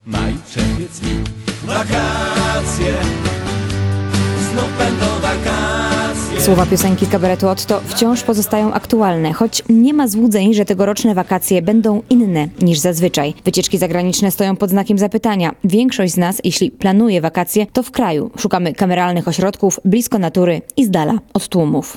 Maj, czerwiec i wakacje, znów będą wakacje. Słowa piosenki z kabaretu Otto wciąż pozostają aktualne, choć nie ma złudzeń, że tegoroczne wakacje będą inne niż zazwyczaj. Wycieczki zagraniczne stoją pod znakiem zapytania. Większość z nas, jeśli planuje wakacje, to w kraju. Szukamy kameralnych ośrodków, blisko natury i z dala od tłumów.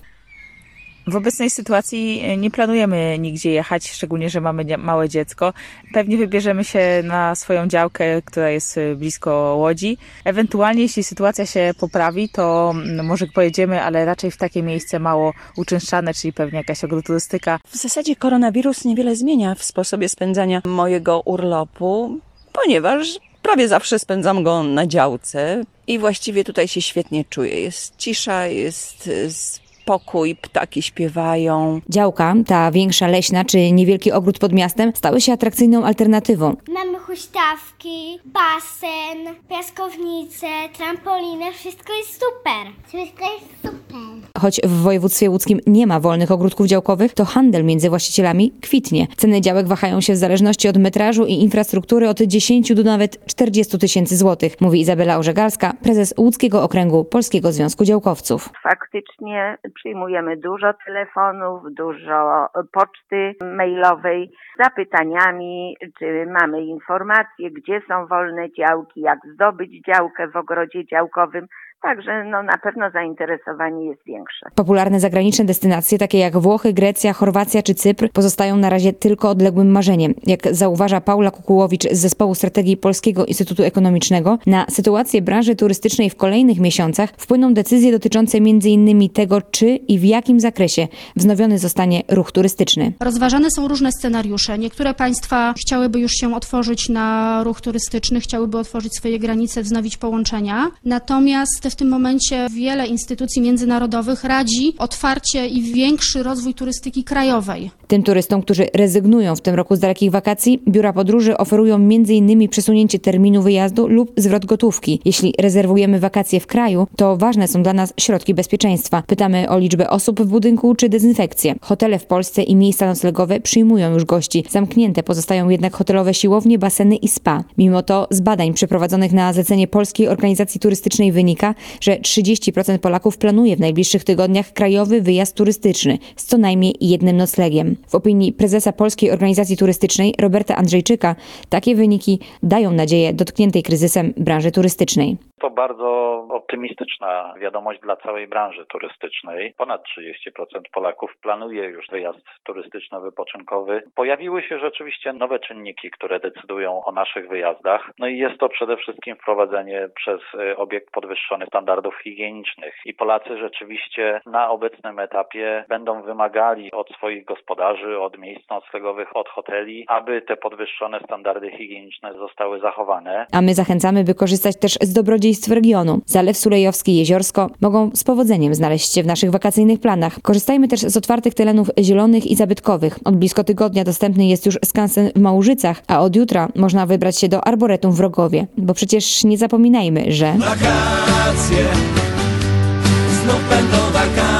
W obecnej sytuacji nie planujemy nigdzie jechać, szczególnie, że mamy małe dziecko. Pewnie wybierzemy się na swoją działkę, która jest blisko Łodzi. Ewentualnie, jeśli sytuacja się poprawi, to może pojedziemy, ale raczej w takie miejsce mało uczęszczane, czyli pewnie jakaś agroturystyka. W zasadzie koronawirus niewiele zmienia w sposobie spędzania mojego urlopu, ponieważ prawie zawsze spędzam go na działce i właściwie tutaj się świetnie czuję. Jest cisza, jest spokój, ptaki śpiewają. Działka, ta większa leśna czy niewielki ogród pod miastem, stały się atrakcyjną alternatywą. Mamy huśtawki, basen, piaskownicę, trampolinę, wszystko jest super. Wszystko jest super. Choć w województwie łódzkim nie ma wolnych ogródków działkowych, to handel między właścicielami kwitnie. Ceny działek wahają się w zależności od metrażu i infrastruktury od 10 do nawet 40 tysięcy złotych, mówi Izabela Orzegalska, prezes Łódzkiego Okręgu Polskiego Związku Działkowców. Faktycznie przyjmujemy dużo telefonów, dużo poczty mailowej z zapytaniami, czy mamy informacje, gdzie są wolne działki, jak zdobyć działkę w ogrodzie działkowym. Także na pewno zainteresowanie jest większe. Popularne zagraniczne destynacje, takie jak Włochy, Grecja, Chorwacja czy Cypr, pozostają na razie tylko odległym marzeniem. Jak zauważa Paula Kukułowicz z Zespołu Strategii Polskiego Instytutu Ekonomicznego, na sytuację branży turystycznej w kolejnych miesiącach wpłyną decyzje dotyczące m.in. tego, czy i w jakim zakresie wznowiony zostanie ruch turystyczny. Rozważane są różne scenariusze. Niektóre państwa chciałyby już się otworzyć na ruch turystyczny, chciałyby otworzyć swoje granice, wznowić połączenia. Natomiast w tym momencie wiele instytucji międzynarodowych radzi otwarcie i większy rozwój turystyki krajowej. Tym turystom, którzy rezygnują w tym roku z dalekich wakacji, biura podróży oferują m.in. przesunięcie terminu wyjazdu lub zwrot gotówki. Jeśli rezerwujemy wakacje w kraju, to ważne są dla nas środki bezpieczeństwa. Pytamy o liczbę osób w budynku czy dezynfekcję. Hotele w Polsce i miejsca noclegowe przyjmują już gości. Zamknięte pozostają jednak hotelowe siłownie, baseny i spa. Mimo to z badań przeprowadzonych na zlecenie Polskiej Organizacji Turystycznej wynika, że 30% Polaków planuje w najbliższych tygodniach krajowy wyjazd turystyczny z co najmniej jednym noclegiem. W opinii prezesa Polskiej Organizacji Turystycznej Roberta Andrzejczyka takie wyniki dają nadzieję dotkniętej kryzysem branży turystycznej. To bardzo optymistyczna wiadomość dla całej branży turystycznej. Ponad 30% Polaków planuje już wyjazd turystyczno-wypoczynkowy. Pojawiły się rzeczywiście nowe czynniki, które decydują o naszych wyjazdach. I jest to przede wszystkim wprowadzenie przez obiekt podwyższonych standardów higienicznych. I Polacy rzeczywiście na obecnym etapie będą wymagali od swoich gospodarzy, od miejsc noclegowych, od hoteli, aby te podwyższone standardy higieniczne zostały zachowane. A my zachęcamy, by korzystać też z dobrodziejstw regionu. Zalew Sulejowski, Jeziorsko mogą z powodzeniem znaleźć się w naszych wakacyjnych planach. Korzystajmy też z otwartych terenów zielonych i zabytkowych. Od blisko tygodnia dostępny jest już skansen w Małżycach, a od jutra można wybrać się do Arboretum w Rogowie. Bo przecież nie zapominajmy, że Wakacje, znów będą wakacje.